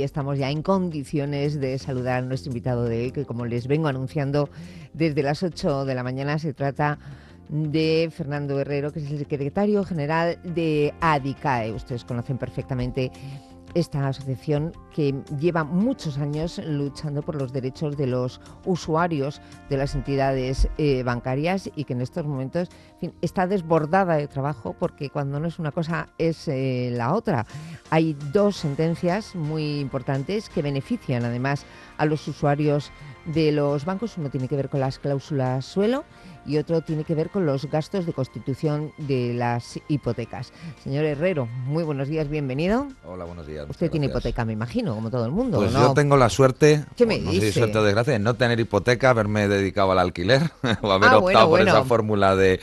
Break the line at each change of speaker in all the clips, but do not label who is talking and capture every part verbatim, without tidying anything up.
estamos ya en condiciones de saludar a nuestro invitado de hoy, que como les vengo anunciando desde las ocho de la mañana, se trata de Fernando Herrero, que es el secretario general de ADICAE. Ustedes conocen perfectamente esta asociación que lleva muchos años luchando por los derechos de los usuarios de las entidades eh, bancarias y que en estos momentos, en fin, está desbordada de trabajo porque cuando no es una cosa es eh, la otra. Hay dos sentencias muy importantes que benefician además a los usuarios de los bancos. Uno tiene que ver con las cláusulas suelo y otro tiene que ver con los gastos de constitución de las hipotecas. Señor Herrero, muy buenos días, bienvenido.
Hola, buenos días.
Usted tiene
gracias.
hipoteca, me imagino, como todo el mundo,
Pues
¿no?
yo tengo la suerte,
¿Qué me
no
dice?
sé si suerte o desgracia, de no tener hipoteca, haberme dedicado al alquiler o haber
Ah,
optado
bueno,
por
bueno.
esa fórmula de,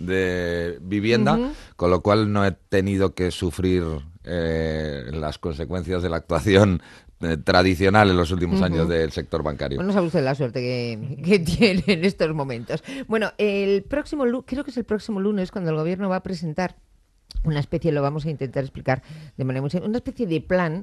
de vivienda,
Uh-huh.
con lo cual no he tenido que sufrir eh, las consecuencias de la actuación eh, tradicional en los últimos
Uh-huh.
años del sector bancario.
Bueno, sabe usted la suerte que, que tiene en estos momentos. Bueno, el próximo lu- creo que es el próximo lunes cuando el gobierno va a presentar una especie, lo vamos a intentar explicar de manera muy sencilla, una especie de plan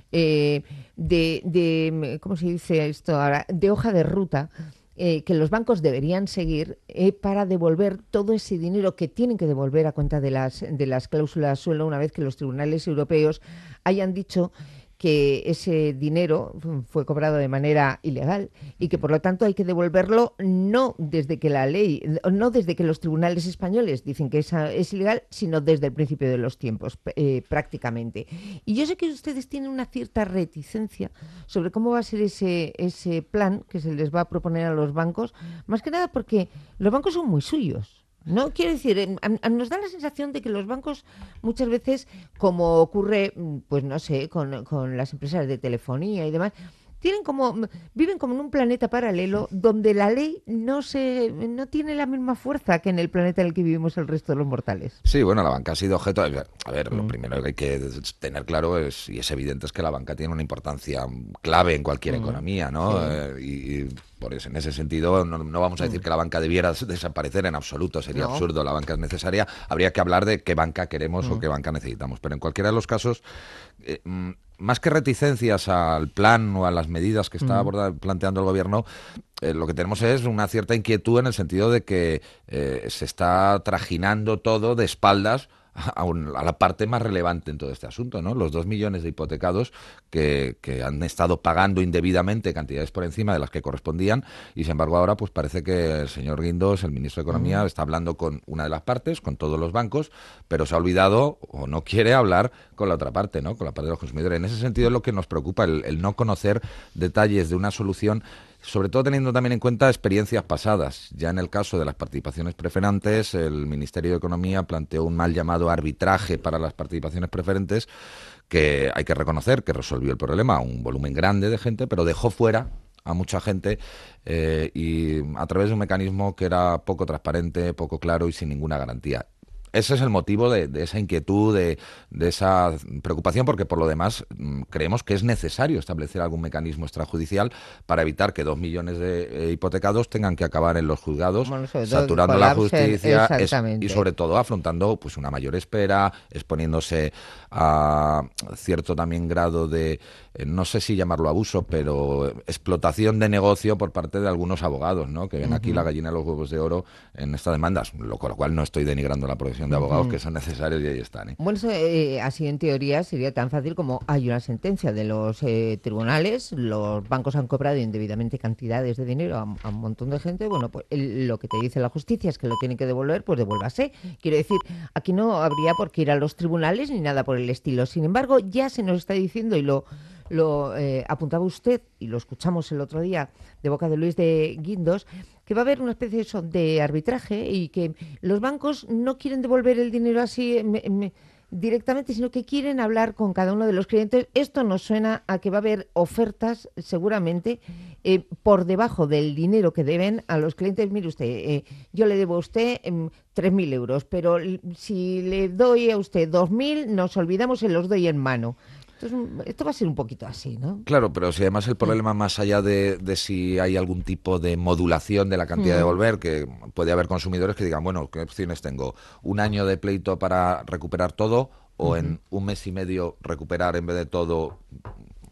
eh, de, de, ¿cómo se dice esto ahora? De hoja de ruta eh, que los bancos deberían seguir eh, para devolver todo ese dinero que tienen que devolver a cuenta de las, de las cláusulas suelo una vez que los tribunales europeos hayan dicho que ese dinero fue cobrado de manera ilegal y que por lo tanto hay que devolverlo no desde que la ley, no desde que los tribunales españoles dicen que esa es ilegal, sino desde el principio de los tiempos, eh, prácticamente. Y yo sé que ustedes tienen una cierta reticencia sobre cómo va a ser ese, ese plan que se les va a proponer a los bancos, más que nada porque los bancos son muy suyos. No, quiero decir, eh, a- a- nos da la sensación de que los bancos muchas veces, como ocurre, mm, pues no sé, con, con las empresas de telefonía y demás, tienen como, mm, viven como en un planeta paralelo donde la ley no se, no tiene la misma fuerza que en el planeta en el que vivimos el resto de los mortales.
Sí, bueno, la banca ha sido objeto... de- A ver, lo
Mm.
primero que hay que tener claro es, y es evidente, es que la banca tiene una importancia clave en cualquier
Mm.
economía, ¿no?
Sí.
Eh, y, y por eso, en ese sentido, no, no vamos a decir
Mm.
que la banca debiera desaparecer en absoluto, sería
No.
absurdo, la banca es necesaria, habría que hablar de qué banca queremos
Mm.
o qué banca necesitamos, pero en cualquiera de los casos... Eh, mm, más que reticencias al plan o a las medidas que está
Mm.
aborda- planteando el gobierno, eh, lo que tenemos es una cierta inquietud en el sentido de que eh, se está trajinando todo de espaldas a, un, a la parte más relevante en todo este asunto, ¿no? Los dos millones de hipotecados que, que han estado pagando indebidamente cantidades por encima de las que correspondían y, sin embargo, ahora pues parece que el señor Guindos, el ministro de Economía,
Mm.
está hablando con una de las partes, con todos los bancos, pero se ha olvidado o no quiere hablar con la otra parte, ¿no? Con la parte de los consumidores. En ese sentido es lo que nos preocupa, el, el no conocer detalles de una solución, sobre todo teniendo también en cuenta experiencias pasadas. Ya en el caso de las participaciones preferentes, el Ministerio de Economía planteó un mal llamado arbitraje para las participaciones preferentes, que hay que reconocer que resolvió el problema a un volumen grande de gente, pero dejó fuera a mucha gente eh, y a través de un mecanismo que era poco transparente, poco claro y sin ninguna garantía. Ese es el motivo de, de esa inquietud, de, de esa preocupación, porque por lo demás mmm, creemos que es necesario establecer algún mecanismo extrajudicial para evitar que dos millones de eh, hipotecados tengan que acabar en los juzgados,
Bueno, sobre todo que
saturando la
colapsen,
justicia es,
exactamente.
y sobre todo afrontando pues una mayor espera, exponiéndose a cierto también grado de, eh, no sé si llamarlo abuso, pero explotación de negocio por parte de algunos abogados, ¿no? Que ven
Uh-huh.
aquí la gallina de los huevos de oro en estas demandas, lo, con lo cual no estoy denigrando la profesión de abogados, uh-huh, que son necesarios y ahí están, ¿eh?
Bueno, eso, eh, así en teoría sería tan fácil como hay una sentencia de los eh, tribunales, los bancos han cobrado indebidamente cantidades de dinero a, a un montón de gente, bueno, pues el, lo que te dice la justicia es que lo tienen que devolver, pues devuélvase. Quiero decir, aquí no habría por qué ir a los tribunales ni nada por el estilo. Sin embargo, ya se nos está diciendo, y lo, lo eh, apuntaba usted, y lo escuchamos el otro día de boca de Luis de Guindos, que va a haber una especie de, eso, de arbitraje y que los bancos no quieren devolver el dinero así me, me, directamente, sino que quieren hablar con cada uno de los clientes. Esto nos suena a que va a haber ofertas seguramente eh, por debajo del dinero que deben a los clientes. Mire usted, eh, yo le debo a usted eh, tres mil euros, pero si le doy a usted dos mil, nos olvidamos y los doy en mano. Entonces, esto va a ser un poquito así, ¿no?
Claro, pero si además el problema, más allá de, de si hay algún tipo de modulación de la cantidad mm. de devolver, que puede haber consumidores que digan, bueno, ¿qué opciones tengo? ¿Un año de pleito para recuperar todo o uh-huh. en un mes y medio recuperar en vez de todo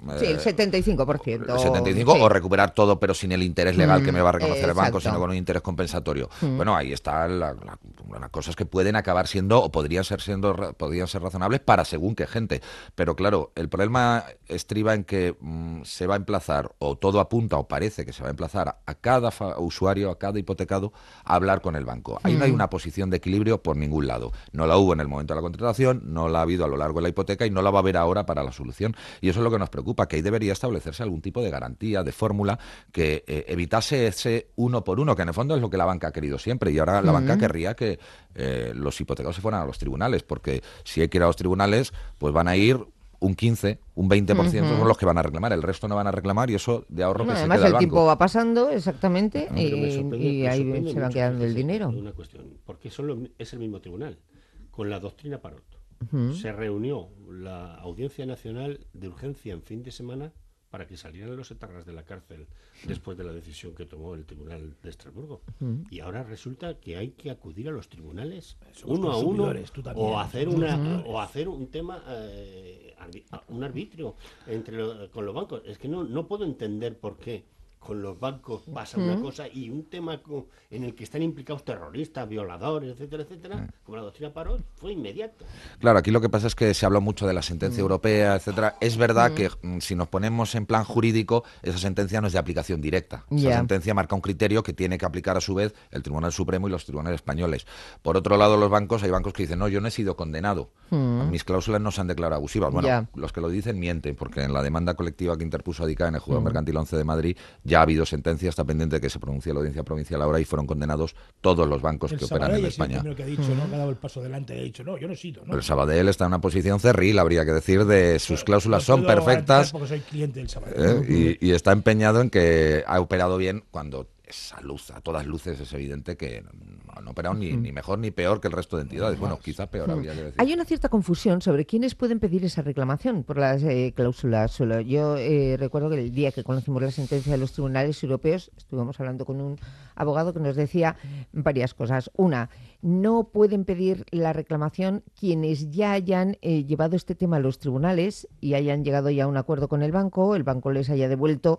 Sí, el setenta y cinco por ciento.
El setenta y cinco por ciento,
sí.
o recuperar todo, pero sin el interés legal
Mm,
que me va a reconocer
eh,
el banco,
exacto.
sino con un interés compensatorio.
Mm.
Bueno, ahí están la, la, las cosas que pueden acabar siendo, o podrían ser siendo, podrían ser razonables para según qué gente. Pero claro, el problema estriba en que mmm, se va a emplazar, o todo apunta, o parece que se va a emplazar a cada fa- usuario, a cada hipotecado, a hablar con el banco. Ahí no hay una posición de equilibrio por ningún lado. No la hubo en el momento de la contratación, no la ha habido a lo largo de la hipoteca y no la va a haber ahora para la solución. Y eso es lo que nos preocupa, que ahí debería establecerse algún tipo de garantía, de fórmula que eh, evitase ese uno por uno, que en el fondo es lo que la banca ha querido siempre. Y ahora la banca querría que eh, los hipotecados se fueran a los tribunales, porque si hay que ir a los tribunales, pues van a ir un quince, un veinte por ciento son los que van a reclamar, el resto no van a reclamar y eso de ahorro
No,
que se
además
queda el
el tiempo
banco.
va pasando, exactamente,
Pero me
y,
sorprende,
y
me
ahí
sorprende
se va
mucho,
quedando el
fíjese,
dinero.
una cuestión, porque son los- es el mismo tribunal, con la doctrina Parot.
Ujú.
Se reunió la Audiencia Nacional de Urgencia en fin de semana para que salieran los etarras de la cárcel después de la decisión que tomó el Tribunal de Estrasburgo.
Ujú.
Y ahora resulta que hay que acudir a los tribunales
Somos
uno a uno
consumidores, tú también.
o hacer una o hacer un tema eh, arbi- un arbitrio entre lo- con los bancos. Es que no no puedo entender por qué con los bancos pasa una cosa y un tema co- en el que están implicados terroristas, violadores, etcétera, etcétera, como la doctrina Parot, fue inmediato.
Claro, aquí lo que pasa es que se habló mucho de la sentencia europea, etcétera. Es verdad que mm, si nos ponemos en plan jurídico, esa sentencia no es de aplicación directa. Esa
Ya.
sentencia marca un criterio que tiene que aplicar a su vez el Tribunal Supremo y los tribunales españoles. Por otro lado, los bancos, hay bancos que dicen, no, yo no he sido condenado. Mis cláusulas no se han declarado abusivas. Bueno,
Ya.
los que lo dicen mienten, porque en la demanda colectiva que interpuso ADICA en el Juzgado Mercantil once de Madrid ya ha habido sentencia, está pendiente de que se pronuncie la audiencia provincial ahora y fueron condenados todos los bancos
El
que operan en
Sabadell es el
España.
primero que ha dicho, ¿no? Que ha dado el paso adelante y ha dicho, no, yo no he sido, ¿no?
El Sabadell está en una posición cerril, habría que decir, de sus
Bueno,
cláusulas
lo
son
puedo
perfectas
garantizar porque soy cliente del Sabadell.
¿eh? y, y está empeñado en que ha operado bien cuando es a luz, a todas luces es evidente que no, no ha operado ni, ni mejor ni peor que el resto de entidades. Bueno, quizá peor habría que decir.
Hay una cierta confusión sobre quiénes pueden pedir esa reclamación por las eh, cláusulas suelo. Yo eh, recuerdo que el día que conocimos la sentencia de los tribunales europeos estuvimos hablando con un abogado que nos decía varias cosas. Una, no pueden pedir la reclamación quienes ya hayan eh, llevado este tema a los tribunales y hayan llegado ya a un acuerdo con el banco, el banco les haya devuelto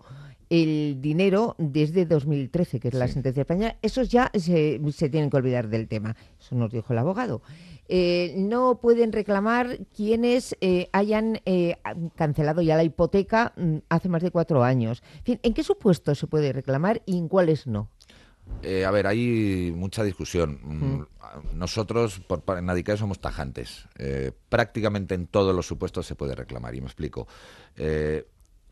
el dinero desde dos mil trece, que es la
Sí.
sentencia española. Esos ya se, se tienen que olvidar del tema. Eso nos dijo el abogado. Eh, no pueden reclamar quienes eh, hayan eh, cancelado ya la hipoteca mm, hace más de cuatro años. En fin, ¿en qué supuestos se puede reclamar y en cuáles no?
Eh, a ver, hay mucha discusión. Mm. Nosotros, por, por- en ADICAE somos tajantes. Eh, prácticamente en todos los supuestos se puede reclamar, y me explico. Eh,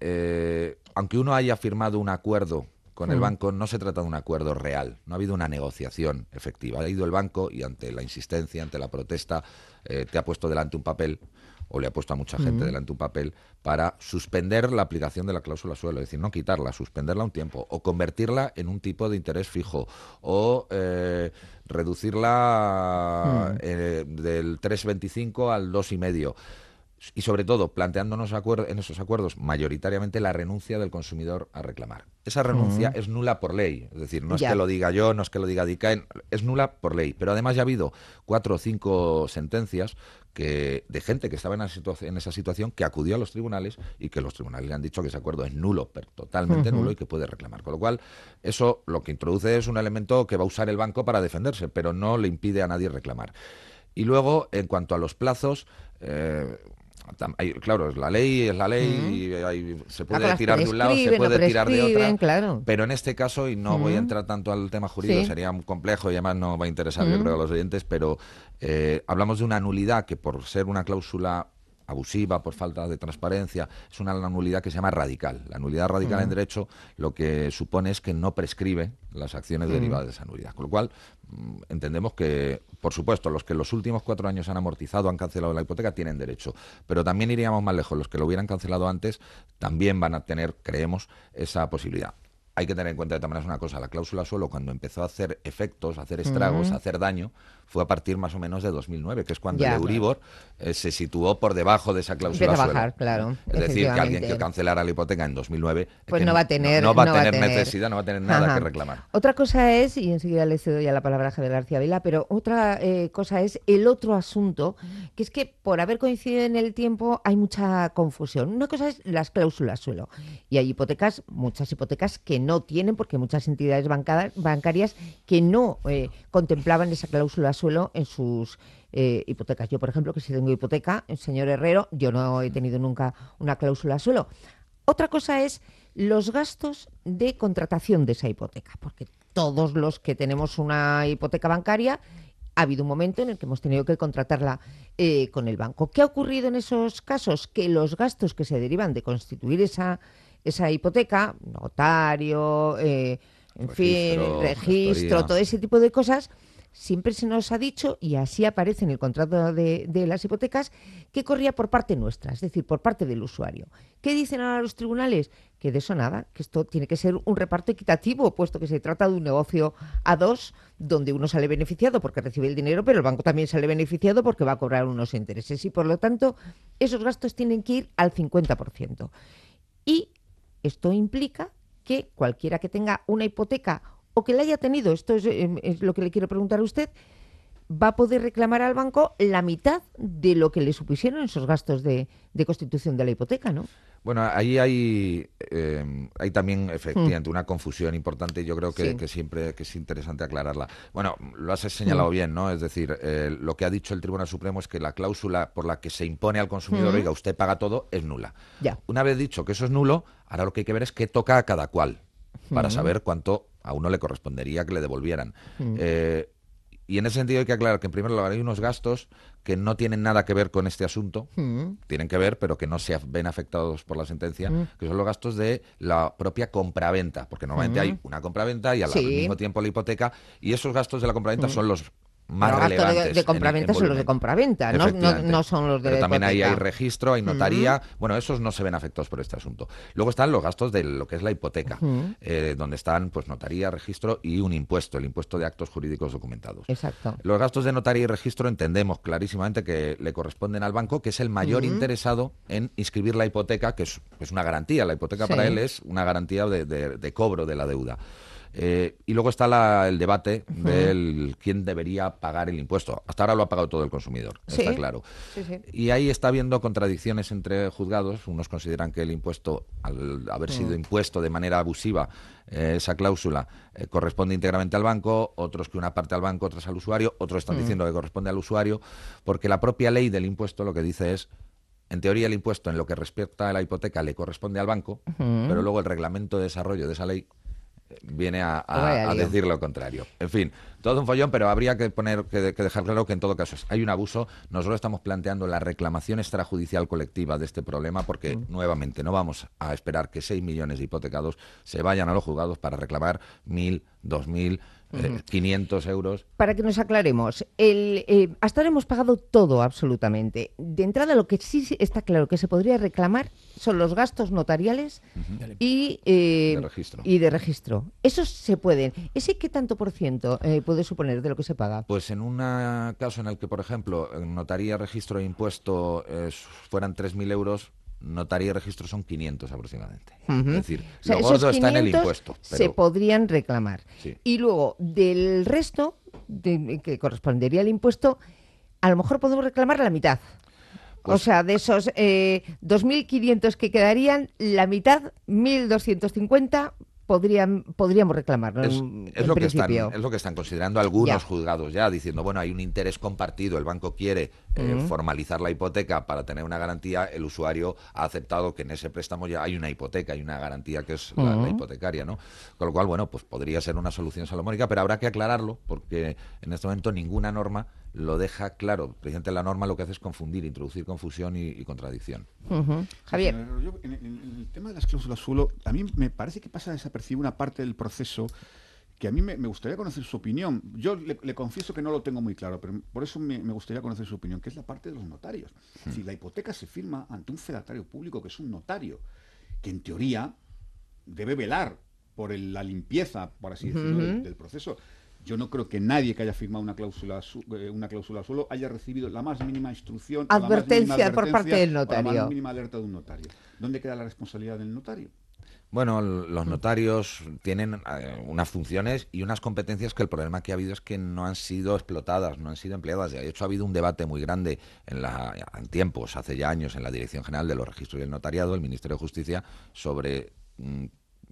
eh, aunque uno haya firmado un acuerdo con el banco, no se trata de un acuerdo real, no ha habido una negociación efectiva. Ha ido el banco y ante la insistencia, ante la protesta, eh, te ha puesto delante un papel, o le ha puesto a mucha gente delante un papel, para suspender la aplicación de la cláusula suelo, es decir, no quitarla, suspenderla un tiempo, o convertirla en un tipo de interés fijo, o eh, reducirla eh, del tres coma veinticinco al dos coma cinco. Y sobre todo, planteándonos acuer- en esos acuerdos mayoritariamente la renuncia del consumidor a reclamar. Esa renuncia es nula por ley. Es decir, no es
Ya.
que lo diga yo, no es que lo diga DICAEN, es nula por ley. Pero además ya ha habido cuatro o cinco sentencias que de gente que estaba en, la situa- en esa situación que acudió a los tribunales y que los tribunales le han dicho que ese acuerdo es nulo, pero totalmente nulo y que puede reclamar. Con lo cual, eso lo que introduce es un elemento que va a usar el banco para defenderse, pero no le impide a nadie reclamar. Y luego, en cuanto a los plazos, eh, tam- hay- claro, es la ley, es la ley, y hay- se puede
Claro,
tirar de un lado, se
prescriben, no
puede tirar de otra,
prescriben, claro.
pero en este caso, y no voy a entrar tanto al tema jurídico,
Sí.
sería muy complejo y además no va a interesar, yo creo, a los oyentes, pero eh, hablamos de una nulidad que por ser una cláusula abusiva, por falta de transparencia, es una nulidad que se llama radical. La nulidad radical en derecho lo que supone es que no prescribe las acciones derivadas de esa nulidad. Con lo cual, mm, entendemos que, por supuesto, los que en los últimos cuatro años han amortizado, han cancelado la hipoteca, tienen derecho. Pero también iríamos más lejos. Los que lo hubieran cancelado antes también van a tener, creemos, esa posibilidad. hay que tener en cuenta de todas maneras una cosa, la cláusula suelo cuando empezó a hacer efectos, a hacer estragos,
Mm.
a hacer daño, fue a partir más o menos de dos mil nueve, que es cuando
Ya.
el Euribor eh, se situó por debajo de esa cláusula
Empieza a
suelo.
bajar, claro,
Es decir, que alguien que
efectivamente.
cancelara la hipoteca en dos mil nueve
Pues
que
no va a tener,
no, no va a
no va a
tener
tener.
necesidad, no va a tener nada
Ajá.
que reclamar.
Otra cosa es, y enseguida le cedo ya la palabra a Javier García Vila, pero otra eh, cosa es el otro asunto, que es que por haber coincidido en el tiempo hay mucha confusión. Una cosa es las cláusulas suelo, y hay hipotecas, muchas hipotecas que no tienen, porque muchas entidades bancadas, bancarias que no eh, contemplaban esa cláusula suelo en sus eh, hipotecas. Yo, por ejemplo, que si tengo hipoteca, el señor Herrero, yo no he tenido nunca una cláusula suelo. Otra cosa es los gastos de contratación de esa hipoteca, porque todos los que tenemos una hipoteca bancaria, ha habido un momento en el que hemos tenido que contratarla eh, con el banco. ¿Qué ha ocurrido en esos casos? Que los gastos que se derivan de constituir esa, esa hipoteca, notario, eh, en
Registro,
fin, registro,
gestoría.
todo ese tipo de cosas, siempre se nos ha dicho, y así aparece en el contrato de, de las hipotecas, que corría por parte nuestra, es decir, por parte del usuario. ¿Qué dicen ahora los tribunales? Que de eso nada, que esto tiene que ser un reparto equitativo, puesto que se trata de un negocio a dos, donde uno sale beneficiado porque recibe el dinero, pero el banco también sale beneficiado porque va a cobrar unos intereses. Y por lo tanto, esos gastos tienen que ir al cincuenta por ciento. Y esto implica que cualquiera que tenga una hipoteca o que la haya tenido, esto es, eh, es lo que le quiero preguntar a usted, va a poder reclamar al banco la mitad de lo que le supusieron esos gastos de, de constitución de la hipoteca, ¿no?
Bueno, ahí hay, eh, hay también efectivamente una confusión importante y yo creo que,
Sí.
que siempre que es interesante aclararla. Bueno, lo has señalado
Mm.
bien, ¿no? Es decir, eh, lo que ha dicho el Tribunal Supremo es que la cláusula por la que se impone al consumidor,
Mm.
oiga, usted paga todo, es nula.
Ya.
Una vez dicho que eso es nulo, ahora lo que hay que ver es qué toca a cada cual para
Mm.
saber cuánto a uno le correspondería que le devolvieran.
Mm.
Eh, y en ese sentido hay que aclarar que en primer lugar hay unos gastos que no tienen nada que ver con este asunto,
Mm.
tienen que ver, pero que no se ven afectados por la sentencia,
Mm.
que son los gastos de la propia compraventa, porque normalmente
Mm.
hay una compraventa y al
Sí.
mismo tiempo la hipoteca, y esos gastos de la compraventa
Mm.
son los más
Los gastos de-
relevantes.
de,
en-
compraventa
en
son los de
volumen.
compraventa, no, no,
Efectivamente.
no son los de
Pero
la
también ahí hay
hipoteca.
registro, hay notaría, bueno, esos no se ven afectados por este asunto. Luego están los gastos de lo que es la hipoteca,
Ujú.
eh, donde están pues notaría, registro y un impuesto, el impuesto de actos jurídicos documentados.
Exacto.
Los gastos de notaría y registro entendemos clarísimamente que le corresponden al banco, que es el mayor
Ujú.
interesado en inscribir la hipoteca, que es, es una garantía. La hipoteca
Sí.
para él es una garantía de, de- de cobro de la deuda. Eh, y luego está la- el debate
Ujú.
del quién debería pagar el impuesto. Hasta ahora lo ha pagado todo el consumidor,
Sí.
está claro.
Sí, sí.
Y ahí está habiendo contradicciones entre juzgados. Unos consideran que el impuesto, al haber sido
Mm.
impuesto de manera abusiva, eh, esa cláusula eh, corresponde íntegramente al banco, otros que una parte al banco, otros al usuario, otros están
Mm.
diciendo que corresponde al usuario, porque la propia ley del impuesto lo que dice es, en teoría el impuesto en lo que respecta a la hipoteca le corresponde al banco,
Ujú.
pero luego el reglamento de desarrollo de esa ley eh, viene a, a-
Vaya
a
lío.
decir lo contrario. En fin, todo un follón, pero habría que poner que, que dejar claro que en todo caso es- hay un abuso. Nosotros estamos planteando la reclamación extrajudicial colectiva de este problema porque,
Mm.
nuevamente, no vamos a esperar que seis millones de hipotecados se vayan a los juzgados para reclamar mil, dos mil, eh, quinientos euros.
Para que nos aclaremos, el, eh, hasta ahora hemos pagado todo absolutamente. De entrada, lo que sí está claro que se podría reclamar son los gastos notariales y, eh,
De registro.
y de registro. Esos se pueden. ¿Ese qué tanto por ciento eh, puede suponer de lo que se paga?
Pues en un caso en el que, por ejemplo, en notaría, registro e impuesto eh, fueran tres mil euros, notaría y registro son quinientos aproximadamente.
Ujú.
Es decir,
O sea,
lo
esos
gordo está en el
quinientos
impuesto.
se
Pero,
podrían reclamar.
Sí.
Y luego, del resto, de- que correspondería al impuesto, a lo mejor podemos reclamar la mitad. o
Pues-
sea, de esos eh, dos mil quinientos que quedarían, la mitad, mil doscientos cincuenta, podrían, podríamos reclamarlo
Es,
en,
es
en
lo que están,
principio.
es lo que están considerando algunos
Ya.
juzgados ya, diciendo, bueno, hay un interés compartido, el banco quiere eh,
Ujú.
formalizar la hipoteca para tener una garantía, el usuario ha aceptado que en ese préstamo ya hay una hipoteca, hay una garantía que es la, la
Ujú.
hipotecaria, ¿no? Con lo cual, bueno, pues podría ser una solución salomónica, pero habrá que aclararlo, porque en este momento ninguna norma lo deja claro. Precisamente la norma lo que hace es confundir, introducir confusión y, y contradicción.
Ujú. Javier.
Señor Herrero, yo, en, en- en el tema de las cláusulas suelo, a mí me parece que pasa desapercibido una parte del proceso que a mí me, me gustaría conocer su opinión. Yo le, le confieso que no lo tengo muy claro, pero por eso me, me gustaría conocer su opinión, que es la parte de los notarios. Si la hipoteca se firma ante un fedatario público, que es un notario, que en teoría debe velar por el- la limpieza, por así decirlo,
Ujú.
del, del proceso. Yo no creo que nadie que haya firmado una cláusula su- eh, una cláusula suelo haya recibido la más mínima instrucción o la más mínima
Advertencia por parte del
advertencia o la
notario.
más mínima alerta de un notario. ¿Dónde queda la responsabilidad del notario?
Bueno, l- los notarios tienen eh, unas funciones y unas competencias que el problema que ha habido es que no han sido explotadas, no han sido empleadas. De hecho, ha habido un debate muy grande en, la, en tiempos, hace ya años, en la Dirección General de los Registros y el Notariado, el Ministerio de Justicia, sobre mm,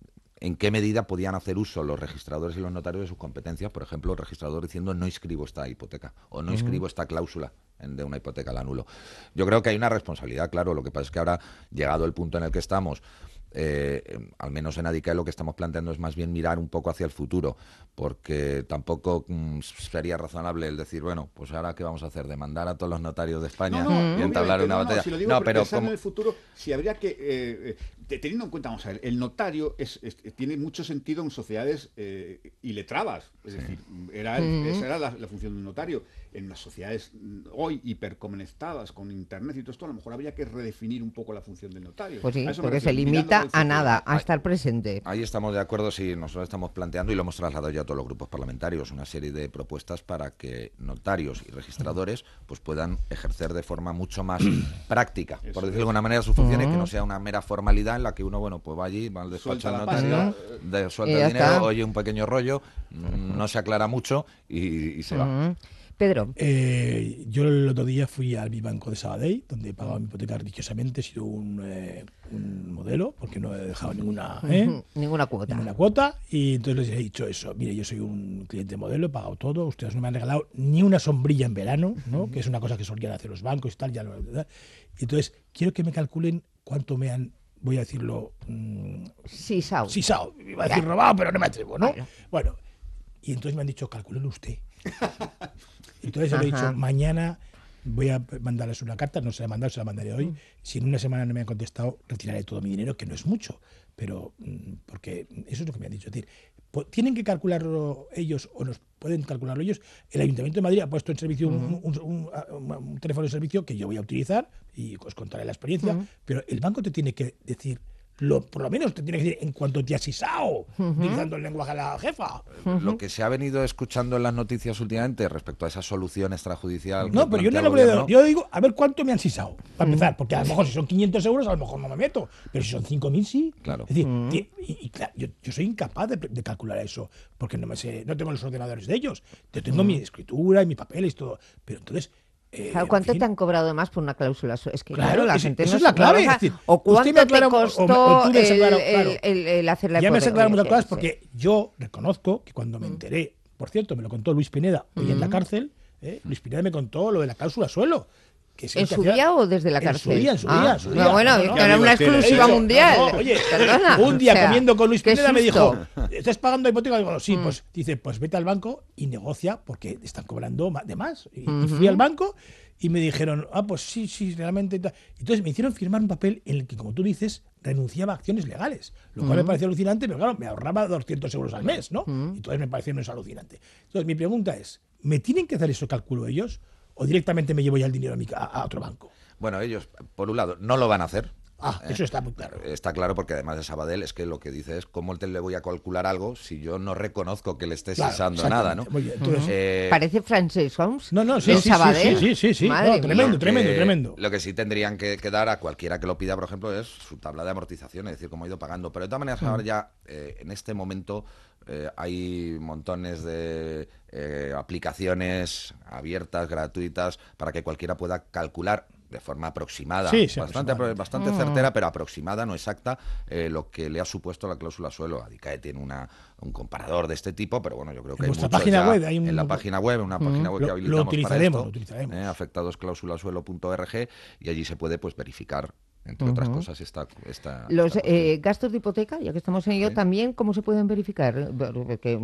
en qué medida podían hacer uso los registradores y los notarios de sus competencias. Por ejemplo, el registrador diciendo no inscribo esta hipoteca o no inscribo esta cláusula en- de una hipoteca, la anulo. Yo creo que hay una responsabilidad, claro. Lo que pasa es que ahora, llegado el punto en el que estamos, eh, eh, al menos en ADICAE lo que estamos planteando es más bien mirar un poco hacia el futuro, porque tampoco mm, sería razonable el decir, bueno, pues ahora qué vamos a hacer, demandar a todos los notarios de España y entablar
obviamente,
una
no, no,
batalla.
si lo digo
No,
pero
pero
pensando
como-
en el futuro, si habría que, eh, eh, te- teniendo en cuenta, vamos a ver, el notario es, es- tiene mucho sentido en sociedades eh, iletradas, es decir, era el- esa era la, la función de un notario. En las sociedades mm, hoy hiperconectadas con internet y todo esto, a lo mejor habría que redefinir un poco la función del notario.
Pues sí,
A eso me
porque se
refiero,
limita
mirando al
a
futuro.
nada, a estar presente.
Ahí estamos de acuerdo, sí, nosotros estamos planteando y lo hemos trasladado ya a todos los grupos parlamentarios, una serie de propuestas para que notarios y registradores pues puedan ejercer de forma mucho más práctica, por decirlo de alguna manera, sus funciones, que no sea una mera formalidad en la que uno, bueno, pues va allí, va al despacho
Suelta
del
la
notario,
pasta.
de,
Y
suelta
ya
el dinero,
está.
oye un pequeño rollo, mm, no se aclara mucho y, y se va.
Mm. Pedro,
Eh, yo el otro día fui al Mi Banco de Sabadell, donde he pagado mi hipoteca religiosamente, he sido un, eh, un modelo, porque no he dejado ninguna, ¿eh?
ujú, ninguna cuota.
ninguna cuota, y entonces les he dicho eso, mire, yo soy un cliente modelo, he pagado todo, ustedes no me han regalado ni una sombrilla en verano, ¿no? Que es una cosa que solían hacer los bancos y tal, ya lo, ¿verdad? Y entonces, quiero que me calculen cuánto me han, voy a decirlo, mm,
Sí, Sau.
sisao, iba a decir robado, pero no me atrevo, ¿no?
Bueno.
Bueno, y entonces me han dicho, calcúlelo usted. Entonces yo le he
Ajá.
dicho, mañana voy a mandarles una carta, no se la he mandado, se la mandaré hoy. Si en una semana no me han contestado, retiraré todo mi dinero, que no es mucho, pero mm, porque eso es lo que me han dicho. Es decir, po- tienen que calcularlo ellos o nos pueden calcularlo ellos. El Ayuntamiento de Madrid ha puesto en servicio un, un- un- un- un teléfono de servicio que yo voy a utilizar y os contaré la experiencia, pero el banco te tiene que decir, lo, por lo menos te tiene que decir en cuanto te has sisao, utilizando el lenguaje de la jefa.
Lo que se ha venido escuchando en las noticias últimamente respecto a esa solución extrajudicial.
No,
que
pero yo no
plantea
le
el
voy a
gobierno,
Yo digo, a ver cuánto me han sisado, para empezar, porque a lo mejor si son quinientos euros, a lo mejor no me meto, pero si son cinco mil, sí.
Claro.
Es decir, ti- y, y claro, yo, yo soy incapaz de, de calcular eso, porque no me sé, no tengo los ordenadores de ellos. Yo tengo mi escritura y mis papeles y todo, pero entonces... eh,
Claro,
en
¿cuánto
fin,
te han cobrado de más por una cláusula? su- Es que
Claro,
claro, la
ese-
gente
esa
no
es la
se-
clave,
no,
es decir,
o
usted me
cuánto te
aclara- o- o me-
costó
o tú me has
el,
aclarado,
el-
claro.
el- el hacer la
Ya me has
hipoteca.
aclarado muchas cosas
Sí.
porque yo reconozco que cuando me enteré, por cierto, me lo contó Luis Pineda hoy en la cárcel, ¿eh? Luis Pineda me contó lo de la cláusula suelo. Que es el
¿En
que
su
hacía-
día o desde la
En
cárcel?
su día, en su
Ah,
día, en su
no,
día.
bueno,
No,
que
no,
era
amigos
una
tienes.
exclusiva
He dicho,
mundial.
no, no, oye,
Perdona,
un día
o sea,
comiendo con Luis
qué
Pineda me
susto.
dijo, ¿estás pagando hipoteca? Digo, sí, pues dice, pues vete al banco y negocia porque te están cobrando ma- de más. Y, y fui al banco y me dijeron, ah, pues sí, sí, realmente. y tal. Entonces me hicieron firmar un papel en el que, como tú dices, renunciaba a acciones legales, lo cual me pareció alucinante, pero claro, me ahorraba doscientos euros al mes, ¿no? Entonces me pareció menos alucinante. Entonces mi pregunta es, ¿me tienen que hacer eso cálculo ellos o directamente me llevo ya el dinero a, mi, ca- a otro banco?
Bueno, ellos, por un lado, no lo van a hacer.
Ah, eso está muy claro.
Está claro porque además de Sabadell es que lo que dice es cómo te le voy a calcular algo si yo no reconozco que le esté
Claro,
sisando nada, ¿no?
exactamente. Muy bien, entonces-
Eh,
Parece Frances Holmes.
No, no, sí,
en
sí, sí,
Sabadell.
sí, sí, sí, sí.
Madre
No,
mía.
tremendo,
Lo
tremendo,
que-
tremendo.
Lo que sí tendrían que, que dar a cualquiera que lo pida, por ejemplo, es su tabla de amortización, es decir, cómo ha ido pagando. Pero de todas maneras, ahora ya, eh, en este momento, eh, hay montones de eh, aplicaciones abiertas, gratuitas, para que cualquiera pueda calcular de forma aproximada,
Sí, sí,
bastante,
aproximadamente.
bastante certera, pero aproximada, no exacta, eh, lo que le ha supuesto la cláusula suelo. ADICAE tiene una, un comparador de este tipo, pero bueno, yo creo que
En
hay
vuestra
muchos
página
ya
web hay un-
en la página web, una página web
Lo-
que
lo
habilitamos
utilizaremos,
para
lo
esto,
utilizaremos.
eh, afectados cláusula suelo punto org, y allí se puede pues verificar, entre otras cosas, esta, esta
Los
esta
eh,
cuestión.
gastos de hipoteca, ya que estamos en ello,
Sí.
también, ¿cómo se pueden verificar? Porque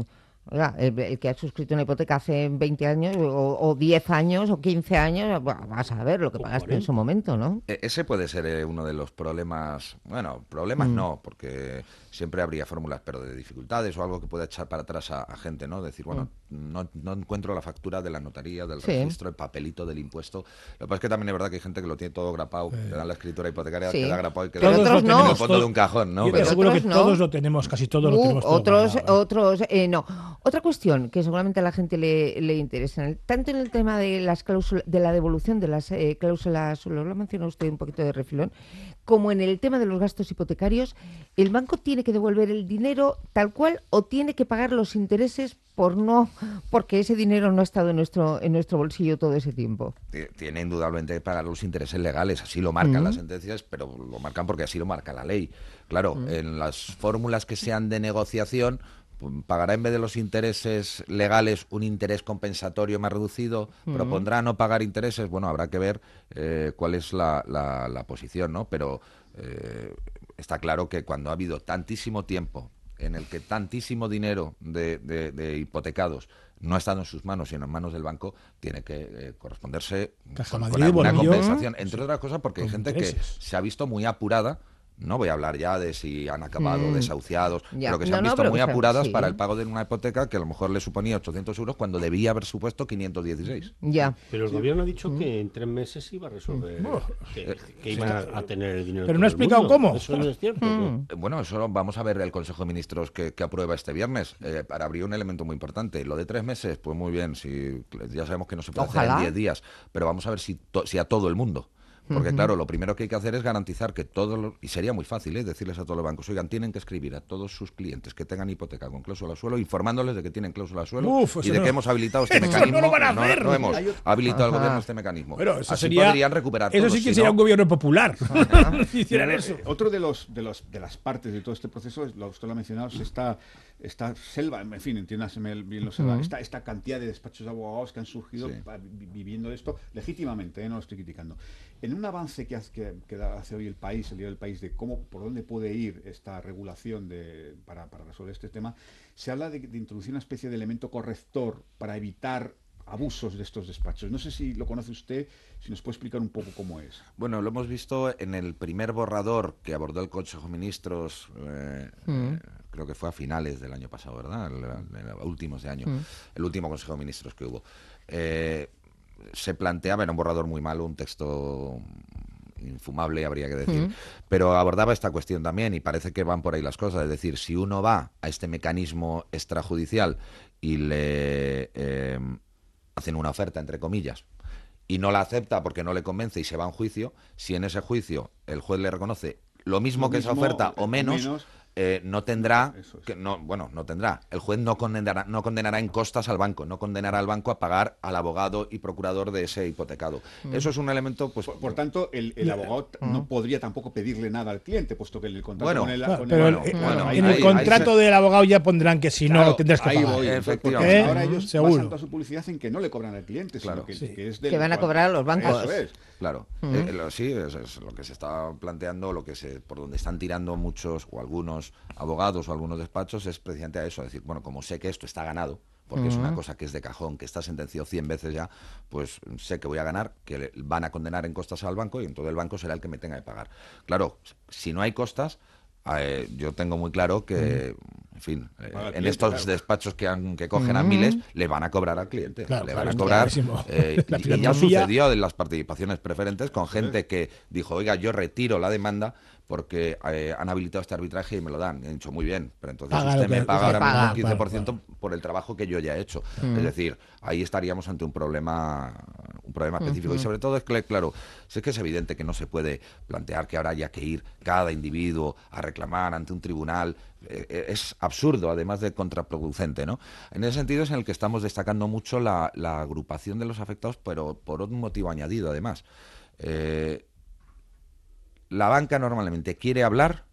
Oiga, el, el que ha suscrito una hipoteca hace veinte años o, o diez años o quince años, bueno, vas a ver lo que
O
pagaste en
cuarenta.
su momento, ¿no?
E- Ese puede ser eh, uno de los problemas, bueno, problemas
Mm.
no, porque siempre habría fórmulas, pero de dificultades o algo que pueda echar para atrás a, a gente, ¿no? Decir, bueno, no, no encuentro la factura de la notaría, del
Mm. Sí.
registro, el papelito del impuesto. Lo que pasa es que también es verdad que hay gente que lo tiene todo grapado, le dan la escritura hipotecaria,
Sí.
queda grapado y queda
Pero
en
otros
el
no.
fondo de un cajón, ¿no?
Yo te
Pero-
aseguro que
otros no.
todos lo tenemos, casi todos lo
Uh,
tenemos todo
otros,
guardado, ¿eh?
otros, eh, no. Otra cuestión que seguramente a la gente le, le interesa, en el- tanto en el tema de las cláusulas, de la devolución de las eh, cláusulas, lo ha mencionado usted un poquito de refilón, como en el tema de los gastos hipotecarios, ¿el banco tiene que devolver el dinero tal cual o tiene que pagar los intereses por no, porque ese dinero no ha estado en nuestro, en nuestro bolsillo todo ese tiempo?
Ti- Tiene indudablemente que pagar los intereses legales, así lo marcan
Mm.
las sentencias, pero lo marcan porque así lo marca la ley. Claro, en las fórmulas que sean de negociación, pues, pagará en vez de los intereses legales un interés compensatorio más reducido, propondrá no pagar intereses, bueno, habrá que ver eh, cuál es la, la- la posición, ¿no? Pero eh, está claro que cuando ha habido tantísimo tiempo en el que tantísimo dinero de, de- de hipotecados no ha estado en sus manos, sino en manos del banco, tiene que eh, corresponderse
Caja
con, con
Madrid
alguna
volvió,
compensación. Entre
sí,
otras cosas porque hay
con
gente
intereses.
que se ha visto muy apurada. No voy a hablar ya de si han acabado
Mm.
desahuciados,
Ya.
pero que se
No,
han
no,
visto
pero
muy
que se-
apuradas
sí.
para el pago de una hipoteca que a lo mejor le suponía ochocientos euros cuando debía haber supuesto quinientos dieciséis.
Ya.
Pero el gobierno ha dicho que en tres meses iba a resolver,
Buah.
que, que iban a, a tener el dinero.
Pero
todo
no ha
el
explicado
mundo.
cómo.
Eso no es cierto. ¿no?
Eh, Bueno, eso lo vamos a ver el Consejo de Ministros que, que aprueba este viernes. Eh, para abrir un elemento muy importante. Lo de tres meses, pues muy bien. Si, ya sabemos que no se puede hacer
Ojalá.
en diez días, pero vamos a ver si, to- si a todo el mundo. Porque claro, lo primero que hay que hacer es garantizar que todos los, y sería muy fácil, ¿eh? decirles a todos los bancos, oigan, tienen que escribir a todos sus clientes que tengan hipoteca con cláusula suelo, informándoles de que tienen cláusula suelo
Uf,
y
eso
de
no.
que hemos habilitado este
Eso no
mecanismo.
lo van a
no,
hacer.
no hemos
Hay ot-
habilitado al
Ajá.
gobierno este mecanismo.
Pero eso
Así
sería,
podrían recuperar
eso
todos,
sí que
si
sería
no-
un gobierno popular. si hicieran
Pero,
eso.
eh, otro de los de los de las partes de todo este proceso, es- lo usted lo ha mencionado, es esta, esta selva, en fin, entiéndaseme el- bien lo selva, esta, esta cantidad de despachos de abogados que han surgido
Sí.
pa- vi- viviendo de esto legítimamente, eh, no lo estoy criticando. En un avance que hace, que, que da- hace hoy el país, el día del país, de cómo, por dónde puede ir esta regulación de, para, para resolver este tema, se habla de, de introducir una especie de elemento corrector para evitar abusos de estos despachos. No sé si lo conoce usted, si nos puede explicar un poco cómo es.
Bueno, lo hemos visto en el primer borrador que abordó el Consejo de Ministros, eh, eh, creo que fue a finales del año pasado, ¿verdad? El, el- el últimos de año, el último Consejo de Ministros que hubo. Eh, se planteaba, era un borrador muy malo, un texto infumable, habría que decir, pero abordaba esta cuestión también y parece que van por ahí las cosas. Es decir, si uno va a este mecanismo extrajudicial y le eh, hacen una oferta, entre comillas, y no la acepta porque no le convence y se va a un juicio, si en ese juicio el juez le reconoce lo mismo
Lo
que esa
mismo,
oferta
o
o menos,
menos.
eh, no tendrá,
Eso es.
que no, bueno, no tendrá, el juez no condenará, no condenará en costas al banco, no condenará al banco a pagar al abogado y procurador de ese hipotecado. Eso es un elemento, pues,
Por, por tanto, el, el abogado t- no podría tampoco pedirle nada al cliente, puesto que en el contrato
Bueno,
con el,
Claro,
con
pero
el-
el-
bueno,
eh,
bueno,
ahí-
en
ahí-
el
ahí
contrato
se-
del abogado ya pondrán que si no
Claro,
tendrás que
ahí
pagar.
voy, porque
Efectivamente.
ahora
¿Eh?
ellos
Seguro.
basan toda su publicidad en que no le cobran al cliente,
Claro.
sino que,
Sí.
que es del
Que van a
cual-
cobrar a los bancos.
Eso es.
Claro, Eh, lo- sí, es, es lo que se está planteando, lo que se, por donde están tirando muchos o algunos abogados o algunos despachos es precisamente a eso, a decir, bueno, como sé que esto está ganado, porque es una cosa que es de cajón, que está sentenciado cien veces ya, pues sé que voy a ganar, que le- van a condenar en costas al banco y entonces el banco será el que me tenga que pagar. Claro, si no hay costas, eh, yo tengo muy claro que, en fin, eh,
Paga al
en
cliente,
estos
claro.
despachos que, han, que cogen a miles, le van a cobrar al cliente,
Claro,
le
claro,
van a
es
cobrar,
clarísimo.
eh,
La
y, y ya
filantropía-
sucedió en las participaciones preferentes con gente que dijo, oiga, yo retiro la demanda porque eh, han habilitado este arbitraje y me lo dan. Y he dicho, muy bien, pero entonces
Paga
usted
lo que-
me paga
usted
ahora
paga,
mismo un quince por ciento
claro,
por el trabajo que yo ya he hecho. Es decir, ahí estaríamos ante un problema un problema específico. Y sobre todo es que, claro, si es que es evidente que no se puede plantear que ahora haya que ir cada individuo a reclamar ante un tribunal. Eh, es absurdo, además de contraproducente, ¿no? En ese sentido es en el que estamos destacando mucho la, la agrupación de los afectados, pero por un motivo añadido, además. Eh, la banca normalmente quiere hablar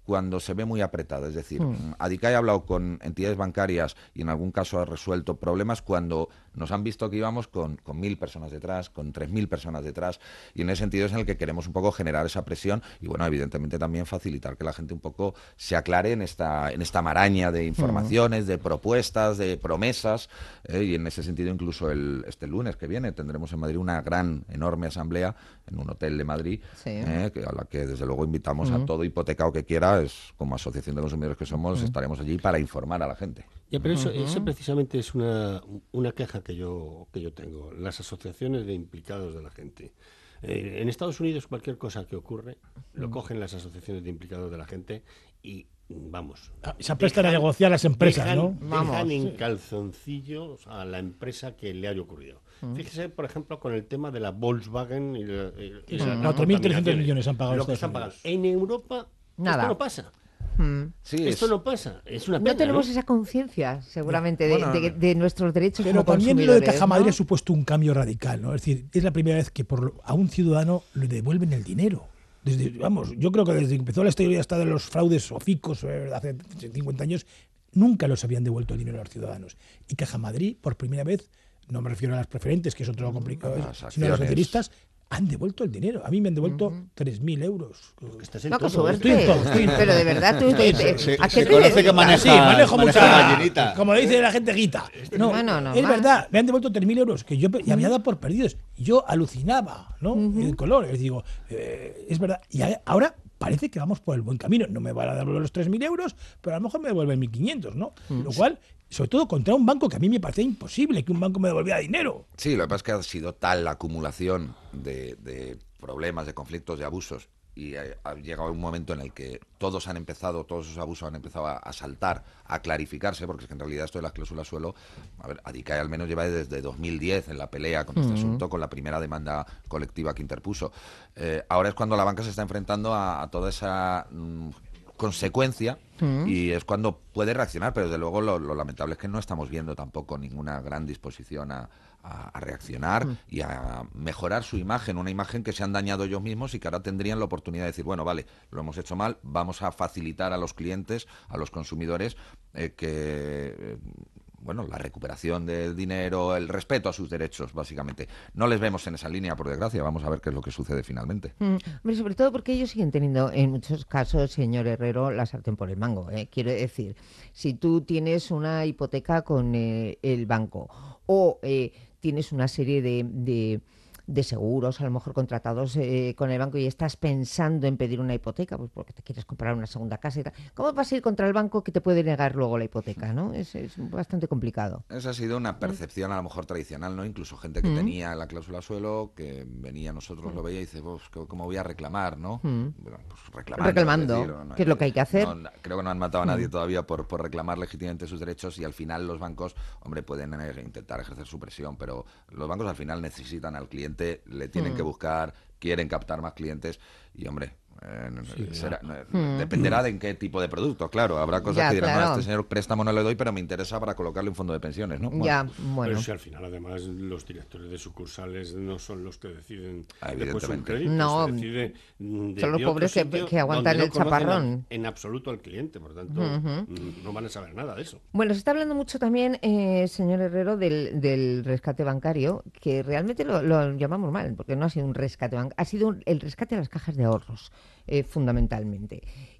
cuando se ve muy apretado. Es decir,
Mm.
Adicae ha hablado con entidades bancarias y en algún caso ha resuelto problemas cuando nos han visto que íbamos con, con mil personas detrás, con tres mil personas detrás, y en ese sentido es en el que queremos un poco generar esa presión y, bueno, evidentemente también facilitar que la gente un poco se aclare en esta, en esta maraña de informaciones, de propuestas, de promesas, eh, y en ese sentido incluso el, este lunes que viene tendremos en Madrid una gran, enorme asamblea en un hotel de Madrid,
Sí.
eh, que a la que desde luego invitamos
Mm.
a todo hipotecado que quiera, es como asociación de consumidores que somos,
Mm.
estaremos allí para informar a la gente.
Ya, pero eso,
Ujú.
eso precisamente es una, una queja que yo, que yo tengo. Las asociaciones de implicados de la gente. Eh, en Estados Unidos cualquier cosa que ocurre lo cogen las asociaciones de implicados de la gente y vamos.
Ah, se aprestan a negociar las empresas,
dejan,
¿no?
Vamos,
Dejan
sí.
en calzoncillos a la empresa que le haya ocurrido. Fíjese, por ejemplo, con el tema de la Volkswagen y, la- y- y
Mm.
las
No, tres mil trescientos
contaminaciones.
millones han pagado
Lo que
Estados
están pagando.
Unidos.
En Europa
Nada.
esto no pasa.
Mm.
Sí,
Esto
es-
no pasa. Es una pena,
No tenemos
¿no?
esa conciencia, seguramente, de,
Bueno,
de- de nuestros derechos
Pero
como
también lo de
consumidores,
Caja Madrid
¿no?
ha supuesto un cambio radical, ¿no? Es decir, es la primera vez que por lo- a un ciudadano le devuelven el dinero. Desde, vamos, yo creo que desde que empezó la historia hasta de los fraudes o ficos eh, hace cincuenta años, nunca los habían devuelto el dinero a los ciudadanos. Y Caja Madrid, por primera vez, no me refiero a las preferentes, que es otro complicado,
Las
sino a los
acciones.
accionistas, han devuelto el dinero. A mí me han devuelto tres mil euros.
Estás en
No, qué
todo, ¿eh?
suerte.
Estoy en todo, estoy en todo.
Pero de verdad, tú...
Estoy en
te-
todo.
te-
Se-
¿a
se
qué te
conoce que
dedicas?
maneja-
Sí, manejo
maneja
mucha
gallinita.
como dice la gente, guita. No,
Bueno, no,
es
más.
verdad, me han devuelto tres mil euros que yo pe- y había dado por perdidos. Yo alucinaba, ¿no? El color, les digo, eh, es verdad. Y a- ahora parece que vamos por el buen camino. No me van a devolver los tres mil euros, pero a lo mejor me devuelven mil quinientos, ¿no? Lo cual, sobre todo contra un banco que a mí me parecía imposible que un banco me devolviera dinero.
Sí, lo que pasa es que ha sido tal la acumulación de, de problemas, de conflictos, de abusos, y ha, ha llegado un momento en el que todos han empezado, todos esos abusos han empezado a, a saltar, a clarificarse, porque es que en realidad esto de las cláusulas suelo, a ver, Adicae al menos lleva desde dos mil diez en la pelea con este asunto, con la primera demanda colectiva que interpuso. Eh, ahora es cuando la banca se está enfrentando a, a toda esa... mm, consecuencia y es cuando puede reaccionar, pero desde luego lo, lo lamentable es que no estamos viendo tampoco ninguna gran disposición a, a- a reaccionar y a mejorar su imagen, una imagen que se han dañado ellos mismos y que ahora tendrían la oportunidad de decir, bueno, vale, lo hemos hecho mal, vamos a facilitar a los clientes, a los consumidores, eh, que... eh, bueno, la recuperación del dinero, el respeto a sus derechos, básicamente. No les vemos en esa línea, por desgracia. Vamos a ver qué es lo que sucede finalmente.
Mm, hombre, sobre todo porque ellos siguen teniendo, en muchos casos, señor Herrero, la sartén por el mango. ¿eh? Quiero decir, si tú tienes una hipoteca con eh, el banco o eh, tienes una serie de, de, de seguros, a lo mejor contratados eh, con el banco y estás pensando en pedir una hipoteca, pues porque te quieres comprar una segunda casa y tal, ¿cómo vas a ir contra el banco que te puede negar luego la hipoteca? ¿no? Es, es bastante complicado.
Esa ha sido una percepción a lo mejor tradicional, ¿no? Incluso gente que
Mm.
tenía la cláusula suelo, que venía a nosotros, lo veía y dice, pues, ¿cómo voy a reclamar, no?
Mm.
Bueno, pues reclamando.
Reclamando,
es decir,
que es lo que hay que hacer.
no, creo que no han matado a nadie todavía por, por reclamar legítimamente sus derechos y al final los bancos, hombre, pueden eh, intentar ejercer su presión, pero los bancos al final necesitan al cliente, le tienen que buscar, quieren captar más clientes y, hombre... Eh, será- eh, dependerá de en qué tipo de producto, claro. Habrá cosas
Ya,
que dirán,
claro.
no, a este señor préstamo no le doy, pero me interesa para colocarlo en fondo de pensiones, ¿no? Bueno,
Ya,
Pero
bueno.
si al final, además, los directores de sucursales no son los que deciden
Ah,
después un
evidentemente.
crédito,
No,
se decide, mm, de-
son los
de otro
pobres que-
sitio
que aguantan
donde no
el
conocen
chaparrón.
al- en absoluto al cliente, por tanto, mm, no van a saber nada de eso.
Bueno, se está hablando mucho también, eh, señor Herrero, del, del rescate bancario, que realmente lo, lo llamamos mal, porque no ha sido un rescate bancario, ha sido un- el rescate a las cajas de ahorros, eh, fundamentalmente.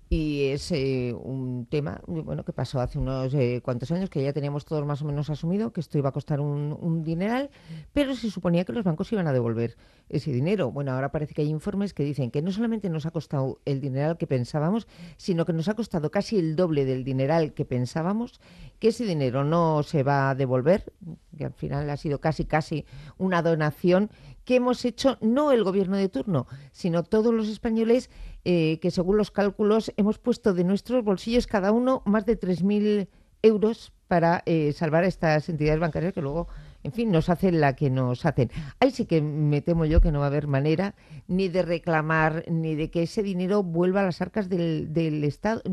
Y es eh, un tema bueno que pasó hace unos eh, cuantos años, que ya teníamos todos más o menos asumido que esto iba a costar un, un dineral, pero se suponía que los bancos iban a devolver ese dinero. Bueno, ahora parece que hay informes que dicen que no solamente nos ha costado el dineral que pensábamos, sino que nos ha costado casi el doble del dineral que pensábamos, que ese dinero no se va a devolver, que al final ha sido casi casi una donación que hemos hecho no el gobierno de turno, sino todos los españoles eh, que según los cálculos hemos puesto de nuestros bolsillos cada uno más de tres mil euros para eh, salvar a estas entidades bancarias que luego, en fin, nos hacen la que nos hacen. Ahí sí que me temo yo que no va a haber manera ni de reclamar, ni de que ese dinero vuelva a las arcas del, del Estado.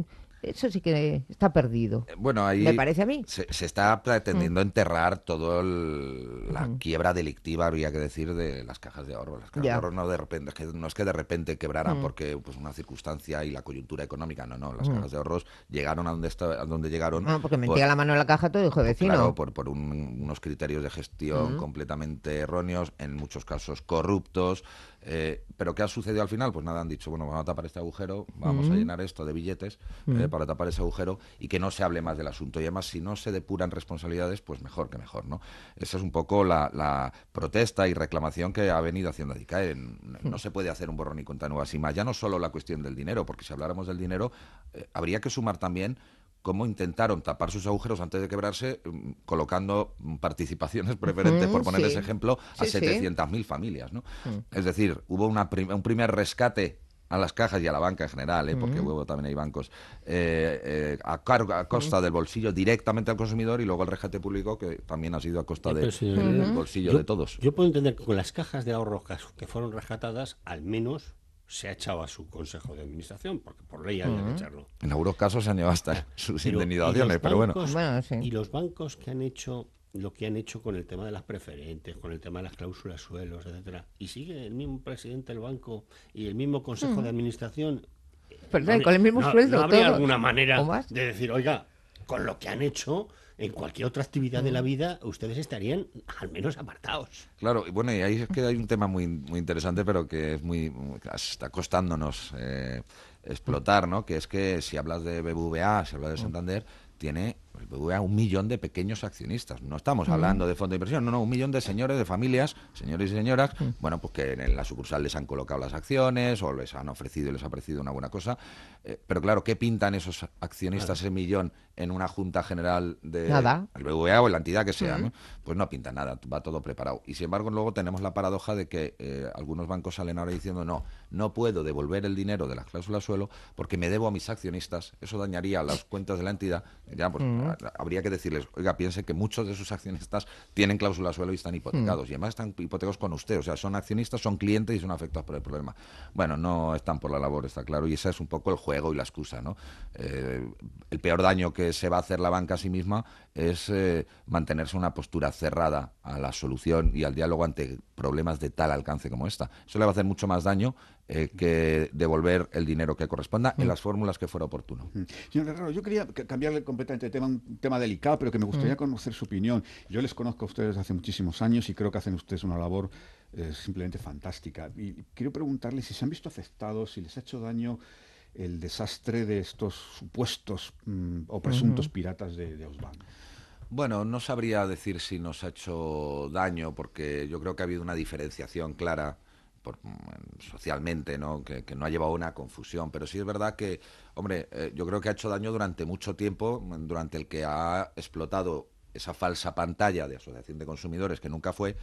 eso sí que está perdido.
Eh, Bueno, ahí
Me parece a mí.
se, se está pretendiendo enterrar todo el- la
Ujú.
quiebra delictiva, habría que decir, de las cajas de ahorro. Las cajas
Ya.
de ahorro no de repente, es que no es que de repente quebraran
Mm.
porque pues una circunstancia y la coyuntura económica, no, no, las
Mm.
cajas de ahorros llegaron a donde está, a donde llegaron.
Ah, porque
por-
metía la mano en la caja todo hijo de vecino.
Claro, por, por un- unos criterios de gestión
Mm.
completamente erróneos, en muchos casos corruptos. eh, ¿Pero qué ha sucedido al final? Pues nada, han dicho, bueno, vamos a tapar este agujero, vamos a
Mm.
llenar esto de billetes
Mm.
eh, para tapar ese agujero y que no se hable más del asunto. Y además, si no se depuran responsabilidades, pues mejor que mejor, ¿no? Esa es un poco la, la protesta y reclamación que ha venido haciendo Adicae. No se puede hacer un borrón y cuenta nueva. Y más, ya no solo la cuestión del dinero, porque si habláramos del dinero, eh, habría que sumar también cómo intentaron tapar sus agujeros antes de quebrarse, mm, colocando mm, participaciones preferentes,
Ujú,
por poner
sí.
ese ejemplo, a
Sí, sí.
setecientas mil familias, ¿no?
Mm.
Es decir, hubo una prim- un primer rescate a las cajas y a la banca en general, ¿eh? porque
Mm.
hubo también hay bancos, eh, eh, a, cargo, a costa del bolsillo directamente al consumidor, y luego el rescate público, que también ha sido a costa
Ya,
de-
pero, señor
del
Herrera,
bolsillo
yo-
de todos.
Yo puedo entender que con las cajas de ahorro que que fueron rescatadas, al menos se ha echado a su consejo de administración, porque por ley había que echarlo.
En algunos casos se han llevado hasta sus
Pero, ¿y
indemnizaciones,
los
pero bueno.
bancos-
Bueno, sí.
Y los bancos que han hecho lo que han hecho con el tema de las preferentes, con el tema de las cláusulas suelos, etcétera, y sigue el mismo presidente del banco y el mismo consejo de administración.
Pero
¿no habría-
con el mismo
no-
sueldo,
¿No habría
todos.
alguna manera
¿O más?
de decir, oiga, con lo que han hecho en cualquier otra actividad de la vida, ustedes estarían al menos apartados?
Claro, y bueno, y ahí es que hay un tema muy, muy interesante, pero que es muy, muy- está costándonos eh, explotar, ¿no? Que es que si hablas de B B V A, si hablas de Santander, tiene el B B V A un millón de pequeños accionistas. No estamos hablando de fondo de inversión, no, no, un millón de señores, de familias, señores y señoras, bueno, pues que en la sucursal les han colocado las acciones o les han ofrecido y les ha parecido una buena cosa. Eh, pero claro, ¿qué pintan esos accionistas ese millón en una junta general de
Nada.
el B B V A o en la entidad que sea, ¿no? Pues no pinta nada, va todo preparado. Y sin embargo, luego tenemos la paradoja de que eh, algunos bancos salen ahora diciendo no, no puedo devolver el dinero de las cláusulas suelo porque me debo a mis accionistas. Eso dañaría las cuentas de la entidad. Ya, pues a- habría que decirles, oiga, piense que muchos de sus accionistas tienen cláusula suelo y están hipotecados. Y además están hipotecados con usted. O sea, son accionistas, son clientes y son afectados por el problema. Bueno, no están por la labor, está claro. Y ese es un poco el juego y la excusa, ¿no? Eh, el peor daño que se va a hacer la banca a sí misma es eh, mantenerse una postura cerrada a la solución y al diálogo ante problemas de tal alcance como esta. Eso le va a hacer mucho más daño eh, que devolver el dinero que corresponda en las fórmulas que fuera oportuno.
Mm. Señor Herrero, yo quería ca- cambiarle completamente de tema, un tema delicado, pero que me gustaría conocer su opinión. Yo les conozco a ustedes hace muchísimos años y creo que hacen ustedes una labor eh, simplemente fantástica. Y quiero preguntarle si se han visto afectados, si les ha hecho daño el desastre de estos supuestos mm, o presuntos piratas de, de Ausbank.
Bueno, no sabría decir si nos ha hecho daño, porque yo creo que ha habido una diferenciación clara por, mm, socialmente, ¿no? Que, que no ha llevado a una confusión. Pero sí es verdad que, hombre, eh, yo creo que ha hecho daño durante mucho tiempo, mm, durante el que ha explotado esa falsa pantalla de asociación de consumidores que nunca fue,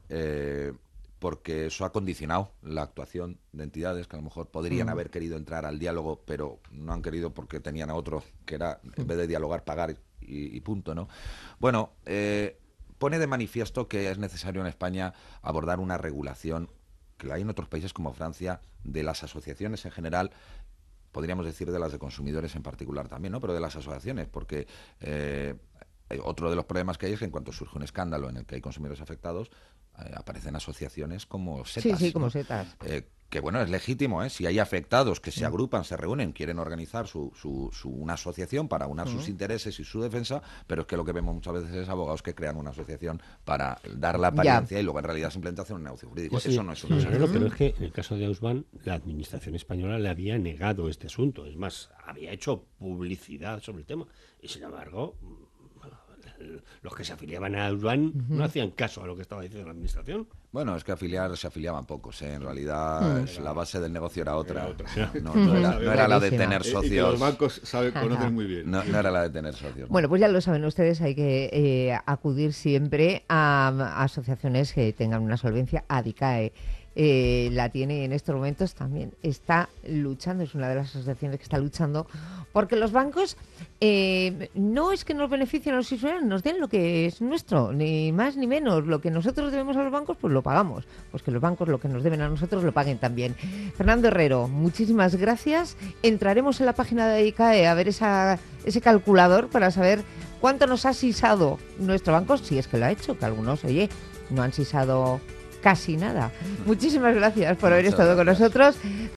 eh, porque eso ha condicionado la actuación de entidades que a lo mejor podrían
Mm.
haber querido entrar al diálogo, pero no han querido porque tenían a otro que era, en vez de dialogar, pagar y, y punto, ¿no? Bueno, eh, pone de manifiesto que es necesario en España abordar una regulación que hay en otros países como Francia, de las asociaciones en general, podríamos decir de las de consumidores en particular también, ¿no? Pero de las asociaciones, porque eh, otro de los problemas que hay es que en cuanto surge un escándalo en el que hay consumidores afectados, eh, aparecen asociaciones como setas.
Sí, sí, como
¿no?
setas.
Eh, que bueno, es legítimo, ¿eh? Si hay afectados que se agrupan, se reúnen, quieren organizar su, su, su- una asociación para unar sus intereses y su defensa, pero es que lo que vemos muchas veces es abogados que crean una asociación para dar la apariencia y luego en realidad simplemente hacen un negocio jurídico.
Sí,
Eso no es
sí,
una
claro,
asociación.
pero es que en el caso de Ausban, la administración española le había negado este asunto. Es más, había hecho publicidad sobre el tema. Y sin embargo, los que se afiliaban a Ausban no hacían caso a lo que estaba diciendo la administración.
Bueno, es que afiliar se afiliaban pocos, ¿eh? En realidad es- la base del negocio era otra.
otra.
No, no era, no era la de
Clarísima.
tener
Eh, y que
socios.
los bancos saben, conocen muy bien.
No, no era la de tener socios. ¿no?
Bueno, pues ya lo saben ustedes, hay que eh, acudir siempre a, a asociaciones que tengan una solvencia, Adicae. eh, la tiene en estos momentos también. Está luchando, es una de las asociaciones que está luchando porque los bancos eh, no es que nos beneficien a los usuarios, nos den lo que es nuestro, ni más ni menos. Lo que nosotros debemos a los bancos, pues lo pagamos. Pues que los bancos lo que nos deben a nosotros lo paguen también. Fernando Herrero, muchísimas gracias. Entraremos en la página de I C A E a ver esa, ese calculador para saber cuánto nos ha sisado nuestro banco, si es que lo ha hecho, que algunos, oye, no han sisado casi nada. Muchísimas gracias por haber
Muchas
estado
gracias.
con nosotros.